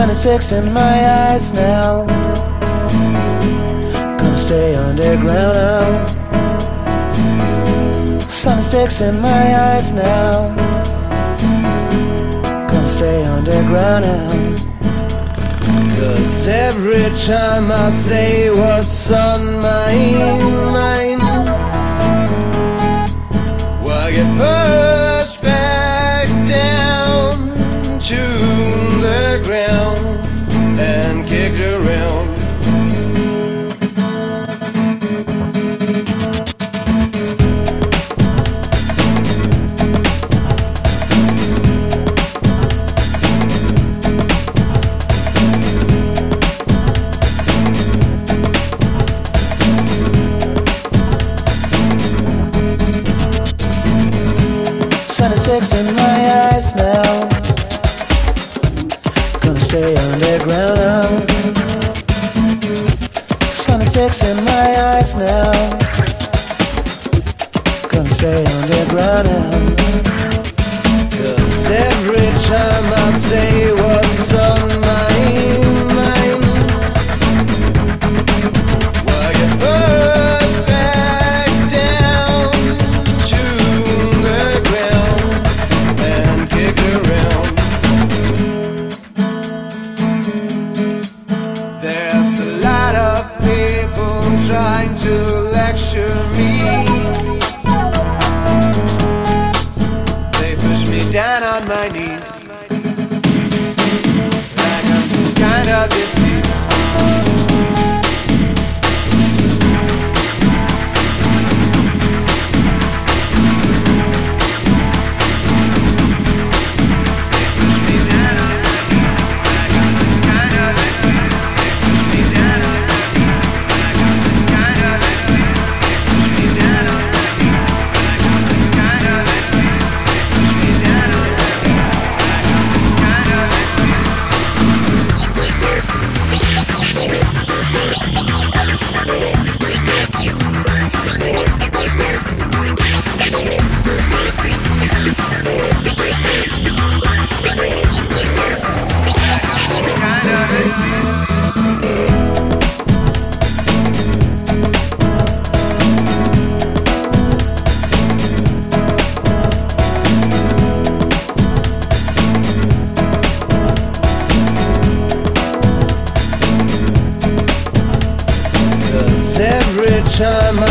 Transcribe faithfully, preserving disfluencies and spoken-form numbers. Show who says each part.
Speaker 1: Sun is six in my eyes now. Gonna stay underground now. Sun is six in my eyes now. Gonna stay underground now. Cause every time I say what's on my mind, well, I get pushed back down to the ground and kicked around. Sun is six in my eyes now. Gonna stay underground now. Sun is six in my eyes now. Gonna stay underground now. Cause every time I say what's on my mind, well, I get pushed back down to the ground and kicked around. There's a lot of people trying to lecture me. They push me down on my knees like I'm some kind of disease. Every time